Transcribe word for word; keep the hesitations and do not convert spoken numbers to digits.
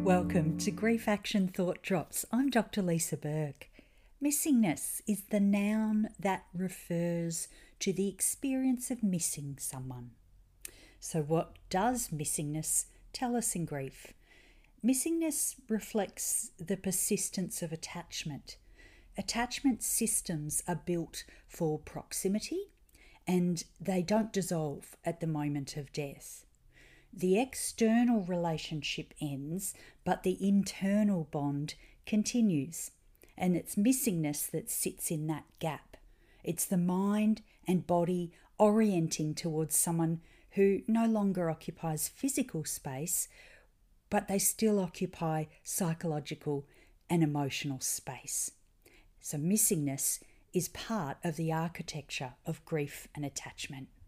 Welcome to Grief Action Thought Drops. I'm Doctor Lisa Burke. Missingness is the noun that refers to the experience of missing someone. So what does missingness tell us in grief? Missingness reflects the persistence of attachment. Attachment systems are built for proximity and they don't dissolve at the moment of death. The external relationship ends, but the internal bond continues. And it's missingness that sits in that gap. It's the mind and body orienting towards someone who no longer occupies physical space, but they still occupy psychological and emotional space. So missingness is part of the architecture of grief and attachment.